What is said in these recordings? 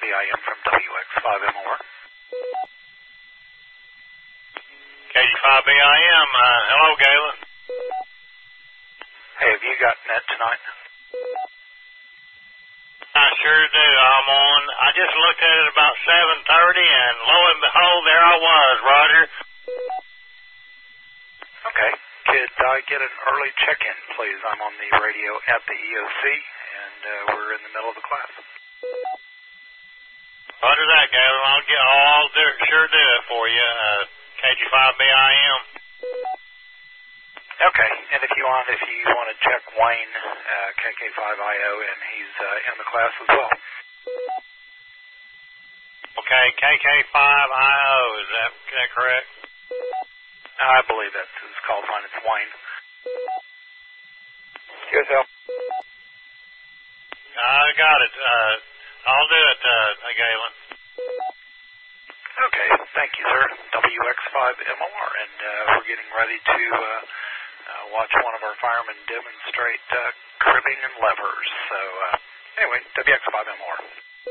KG5BIM from WX5MOR. KG5BIM, hello, Galen. Hey, have you got net tonight? I sure do. I'm on. I just looked at it about 7:30, and lo and behold, there I was, Roger. Okay. Could I get an early check-in, please? I'm on the radio at the EOC, and we're in the middle of the class. Roger that, Galen. I'll sure do it for you. KG5BIM. Okay, and if you want to check Wayne, KK5IO, and he's in the class as well. Okay, KK5IO, is that correct? I believe that's his call sign. It's Wayne. QSL. I got it. I'll do it, Galen. Okay, thank you, sir. WX5MOR, and we're getting ready to watch one of our firemen demonstrate cribbing and levers. So, anyway, WX5MOR.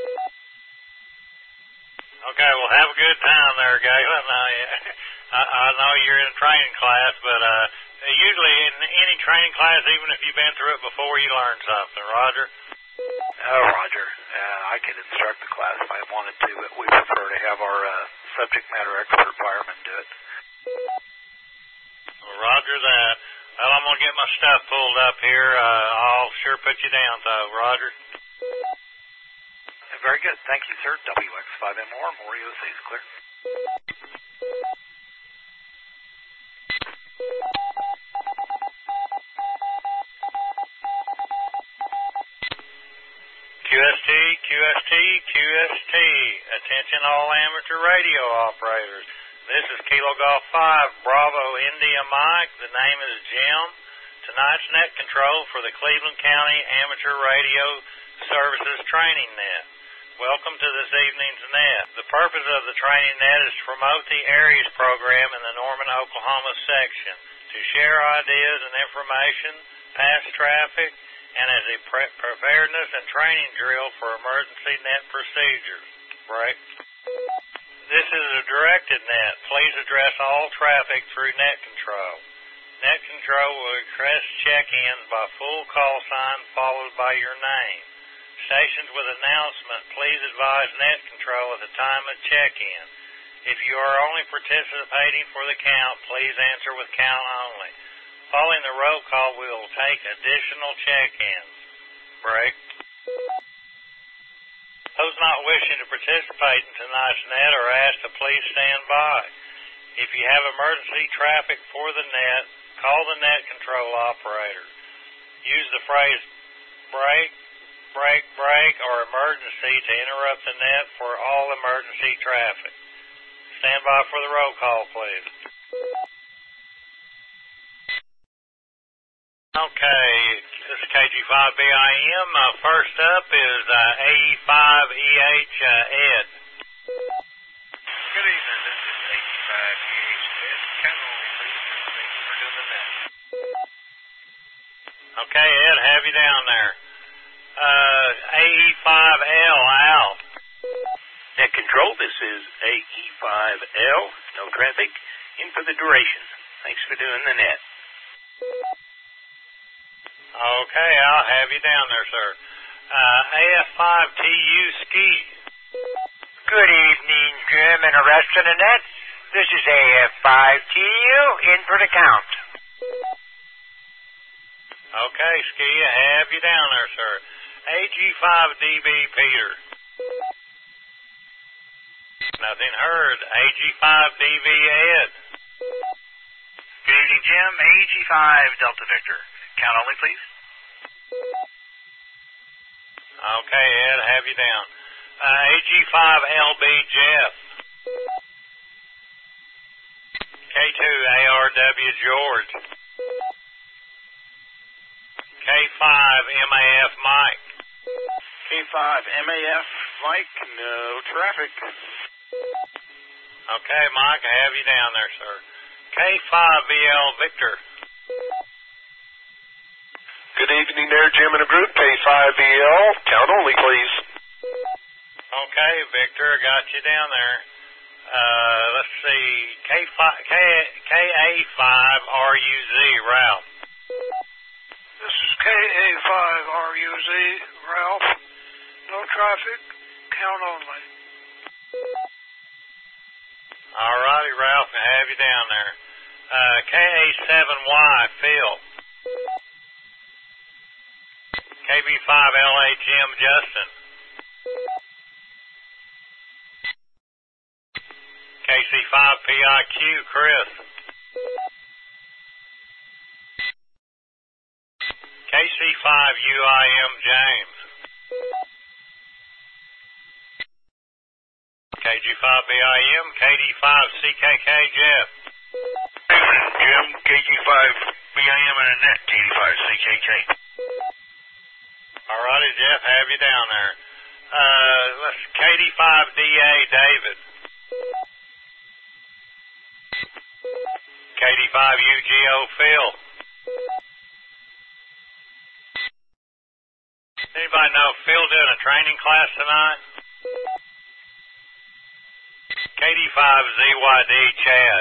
Okay, well, have a good time there, Galen. I know you're in a training class, but usually in any training class, even if you've been through it before, you learn something. Roger? Oh, Roger. I could instruct the class if I wanted to, but we prefer to have our subject matter expert firemen do it. Well, Roger that. Well, I'm going to get my stuff pulled up here. I'll sure put you down, though. Roger? Very good. Thank you, sir. WX5MOR, Morio says clear. QST. Attention all amateur radio operators. This is Kilo Golf 5, Bravo India Mike. The name is Jim. Tonight's net control for the Cleveland County Amateur Radio Services Training Net. Welcome to this evening's net. The purpose of the training net is to promote the ARES program in the Norman, Oklahoma section, to share ideas and information, pass traffic, and as a preparedness and training drill for emergency net procedures. Break. This is a directed net. Please address all traffic through net control. Net control will request check-ins by full call sign followed by your name. Stations with announcement, please advise net control at the time of check-in. If you are only participating for the count, please answer with count only. Following the roll call, we will take additional check-ins. Break. Those not wishing to participate in tonight's net are asked to please stand by. If you have emergency traffic for the net, call the net control operator. Use the phrase break, or emergency to interrupt the net for all emergency traffic. Stand by for the roll call, please. Okay, this is KG5BIM. First up is AE5EH Ed. Good evening, this is AE5EH Ed. Count only, please. Thank you for doing the net. Okay, Ed, have you down there. AE5L, Al. Net control, this is AE5L. No traffic. In for the duration. Thanks for doing the net. Okay, I'll have you down there, sir. AF5TU Ski. Good evening, Jim, and the rest of the net. This is AF5TU, in for the count. Okay, Ski, I have you down there, sir. AG5DB Peter. Nothing heard. AG5DV Ed. Good evening, Jim. AG5 Delta Victor. Count only, please. Okay, Ed, have you down. AG5LB Jeff. K2ARW George. K5MAF Mike. K5MAF Mike, no traffic. Okay, Mike, I have you down there, sir. K5VL Victor. Good evening there, Jim and a group. K5VL. Count only, please. Okay. Okay, Victor, I got you down there. Let's see, KA5RUZ, Ralph. This is KA5RUZ, Ralph. No traffic, count only. All righty, Ralph, I have you down there. KA7Y, Phil. KB5LA, Jim, Justin. KC5PIQ, Chris. KC5UIM, James. KG5BIM, KD5CKK, Jeff. Jim, KG5BIM and Annette, KD5CKK. All righty, Jeff, have you down there. Let's KD5DA, David. KD5UGO, Phil. Anybody know Phil doing a training class tonight? KD5ZYD, Chad.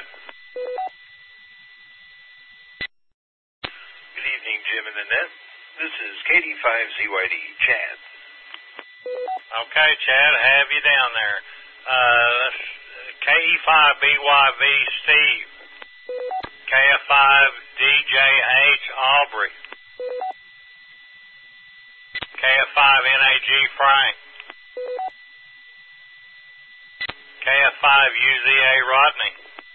Good evening, Jim and Annette. This is KD5ZYD, Chad. Okay, Chad, I have you down there. KE5BYV, Steve. KF5DJH, Aubrey. KF5NAG, Frank. KF5UZA, Rodney.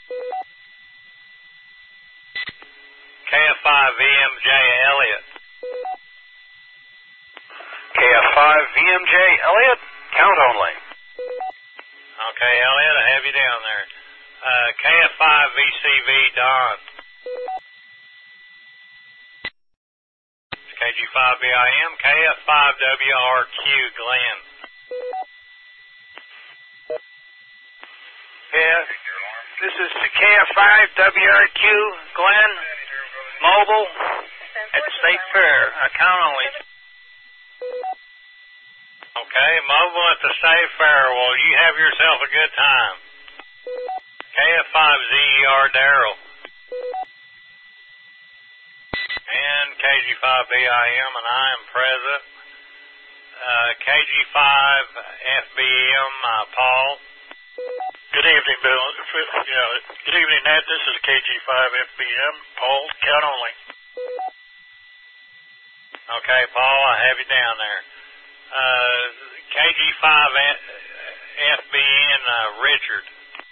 KF5VMJ, Elliot. KF5VMJ, Elliot, count only. Okay, Elliot, I have you down there. KF5VCV, Don. KG5BIM, KF5WRQ, Glenn. Yeah, this is the KF5WRQ, Glenn, mobile, at State Fair, count only. Okay, mobile at the State Fair. Well, you have yourself a good time. KF5ZER, Daryl. And KG5BIM, and I am present. KG5FBM, Paul. Good evening, Bill. Good evening, Nat. This is KG5FBM, Paul, count only. Okay, Paul, I have you down there. KG5FBN, Richard.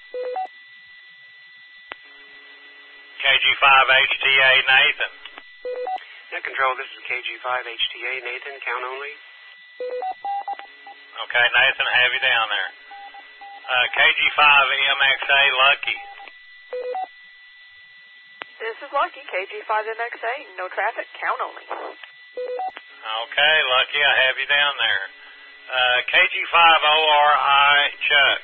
KG5HTA, Nathan. Net Control, this is KG5HTA, Nathan, count only. Okay, Nathan, I have you down there. KG5MXA, Lucky. This is Lucky, KG5MXA, no traffic, count only. Okay, Lucky, I have you down there. KG5ORI, Chuck.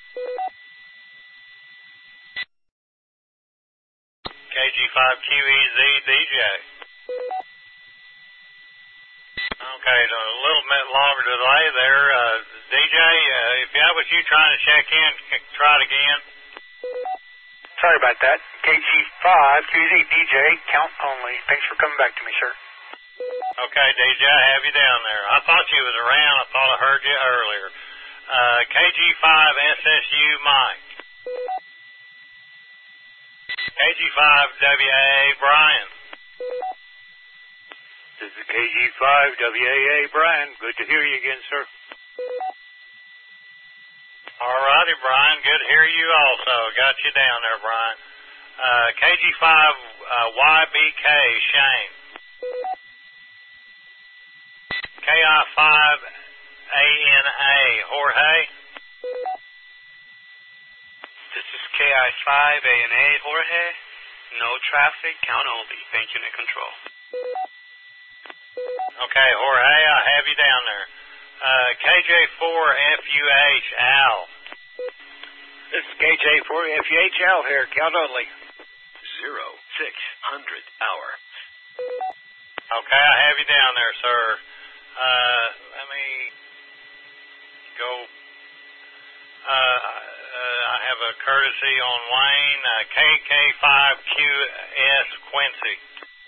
KG5QEZ, DJ. Okay, a little bit longer delay there. DJ, if that was you trying to check in, try it again. Sorry about that. KG5QZ, DJ, count only. Thanks for coming back to me, sir. Okay, DJ, I have you down there. I thought you was around. I thought I heard you earlier. KG5SSU, Mike. KG5WAA, Brian. This is KG5WAA, Brian. Good to hear you again, sir. All righty, Brian. Good to hear you also. Got you down there, Brian. KG5YBK, Shane. KI5ANA, Jorge. This is KI5ANA, Jorge. No traffic, count only. Thank you, Net Control. Okay, Jorge, I have you down there. KJ4FUH, Al. This is KJ4FUH, Al here, count only. 0600 hour. Okay, I have you down there, sir. Let me go have a courtesy on Wayne, KK5QS Quincy.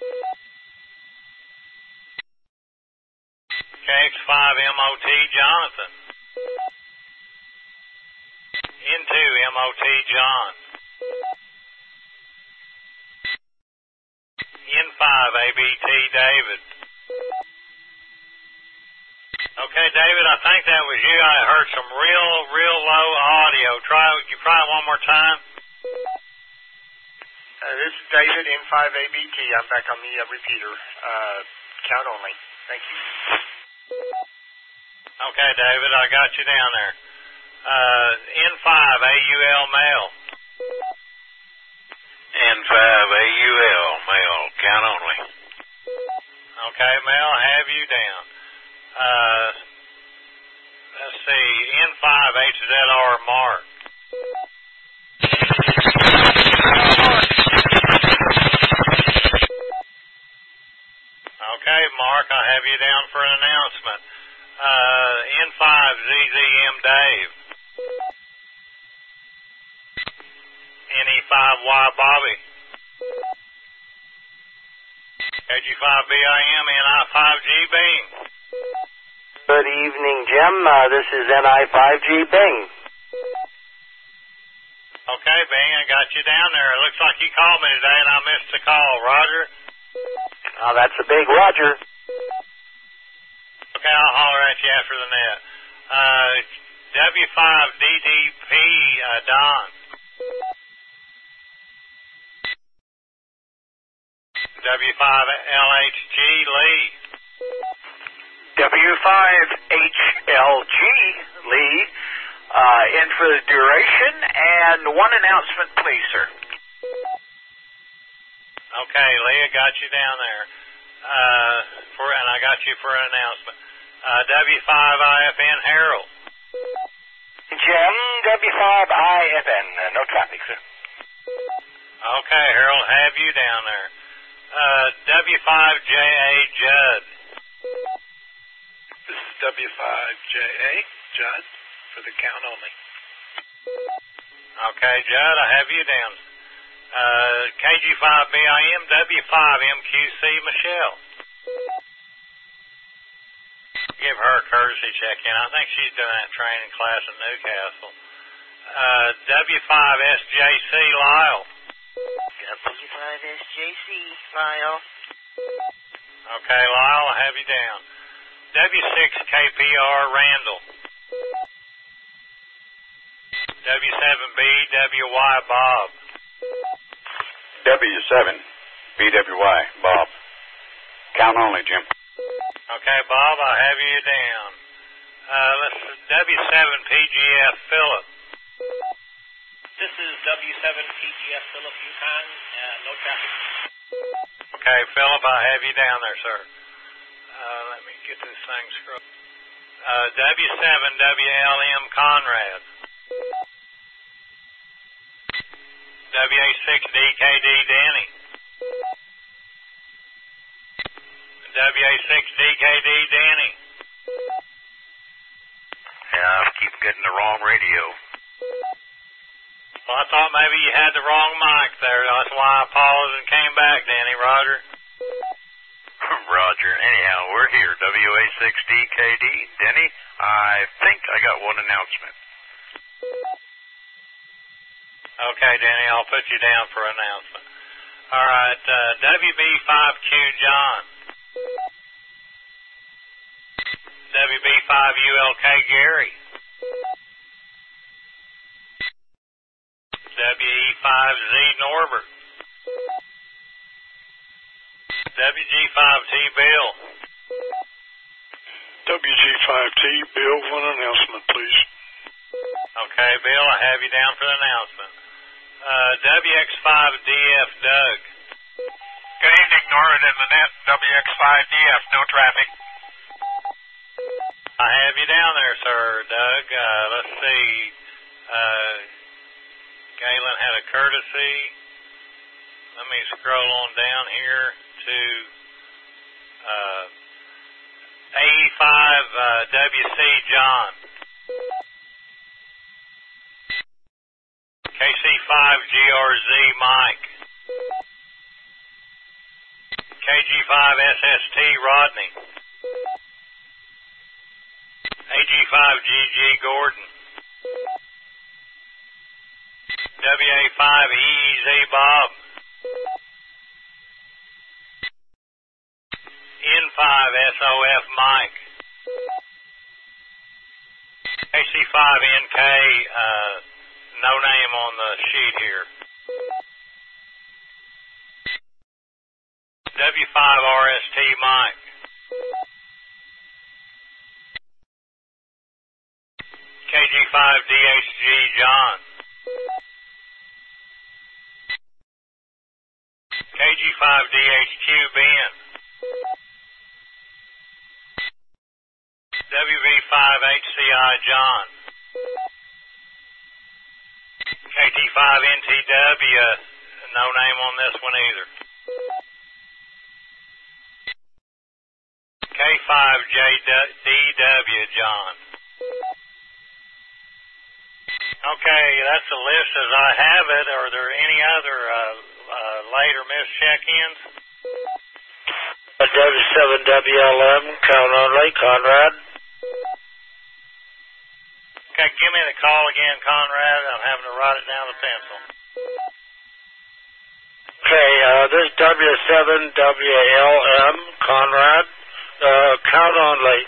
KX5MOT Jonathan. N2MOT John. N5ABT David. Okay, David, I think that was you. I heard some real low audio. Try it one more time. This is David, N5ABT. I'm back on the repeater. Count only. Thank you. Okay, David, I got you down there. N5AUL male. N5AUL male. Count only. Okay, male, have you down. Let's see, N5HZR Mark. Okay, Mark, I have you down for an announcement. N5ZZM Dave. NE5Y Bobby. KG5BIM NI5G Bing. Good evening, Jim. This is NI5G Bing. Okay, Bing, I got you down there. It looks like you called me today and I missed the call. Roger? That's a big Roger. Okay, I'll holler at you after the net. W5DDP Don. W5LHG Lee. W5HLG Lee, in for the duration, and one announcement, please, sir. Okay, Lee, I got you down there. And I got you for an announcement. W5IFN Harold. Jim, W5IFN, no traffic, sir. Okay, Harold, have you down there. W5JA Judd. This is W5JA Judd for the count only. Okay, Judd, I have you down. KG5BIM W5MQC Michelle. Give her a courtesy check-in. I think she's doing that training class in Newcastle. W5SJC Lyle. W5SJC Lyle. Okay, Lyle, I have you down. W6KPR Randall. W7BWY Bob. W7BWY Bob. Count only, Jim. Okay, Bob, I have you down. W7PGF Phillip. This is W7PGF Phillip Yukon. No traffic. Okay, Phillip, I have you down there, sir. Let me get this thing scrolled. W7WLM Conrad. WA6DKD Danny. WA6DKD Danny. Yeah, I keep getting the wrong radio. Well, I thought maybe you had the wrong mic there. That's why I paused and came back, Danny. Roger. Roger. Anyhow, we're here. WA6DKD. Denny, I think I got one announcement. Okay, Danny, I'll put you down for announcement. All right, WB5Q John. WB5ULK Gary. WE5Z Norbert. WG5T Bill. WG5T Bill, one announcement, please. Okay, Bill, I have you down for the announcement. WX5DF Doug. Good evening, Norman and Manette. WX5DF, no traffic. I have you down there, sir, Doug. Let's see. Galen had a courtesy. Let me scroll on down here to AE5WC John. KG5GRZ Mike. KG5SST Rodney. AG5GG Gordon. WA5EEZ Bob. N5SOF Mike. AC5NK, no name on the sheet here. W5RST Mike. KG5DHG John. KG5DHQ Ben. WV5HCI John. KT5NTW, no name on this one either. K5JDW John. Okay, that's the list as I have it. Are there any other later missed check-ins? W7WLM, count only, Conrad. Okay, give me the call again, Conrad. I'm having to write it down with a pencil. Okay, this W7WLM, Conrad, count only.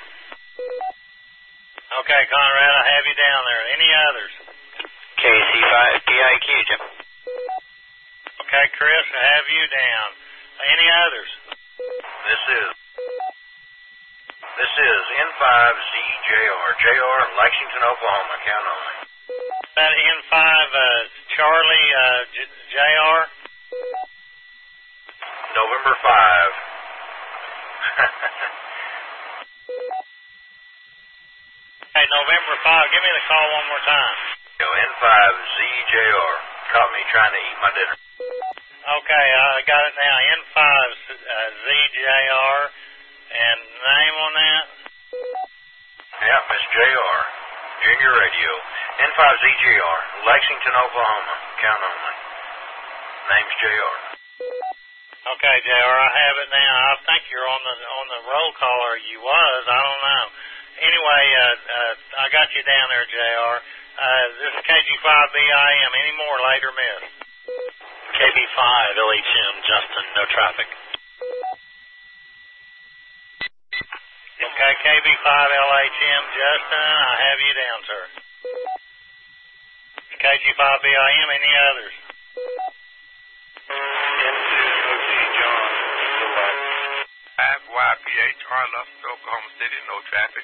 Okay, Conrad, I have you down there. Any others? KC5PIQ, Jim. Okay, Chris, I have you down. Any others? This is N5ZJR. JR, Lexington, Oklahoma, count only. That N5 Charlie JR? November 5. Hey, November 5. Give me the call one more time. N5ZJR. Caught me trying to eat my dinner. Okay, I got it now. N5ZJR. And name on that? Yeah, Miss JR. Junior Radio. N5ZJR. Lexington, Oklahoma. Count only. Name's JR. Okay, JR, I have it now. I think you're on the roll call, or you was. I don't know. Anyway, I got you down there, JR. This is KG5BIM. Any more later missed? KB5 LHM, Justin, no traffic. Okay, KB5LHM, Justin, I have you down, sir. KG5BIM, any others? N2OG John, 5YPH, Carlos, Oklahoma City, no traffic.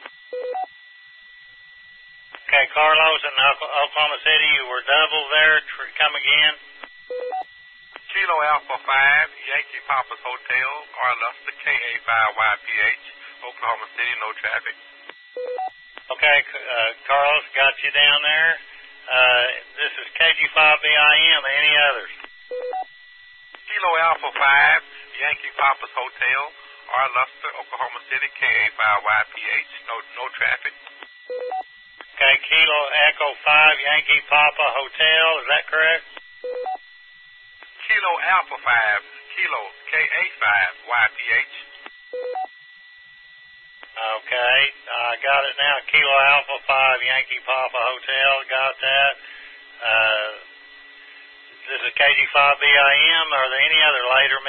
Okay, Carlos in Oklahoma City, you were double there. Come again. Kilo Alpha 5, Yankee Papa's Hotel, Arlusta, KA5YPH, Oklahoma City, no traffic. Okay, Carlos, got you down there. This is KG5BIM. Any others? Kilo Alpha 5, Yankee Papa's Hotel, Arlusta, Oklahoma City, KA5YPH, no traffic. Okay, Kilo Echo 5, Yankee Papa Hotel, is that correct? Kilo Alpha 5, Kilo KA5YPH. Okay, I got it now. Kilo Alpha 5, Yankee Papa Hotel, got that. This is KG5BIM. Are there any other later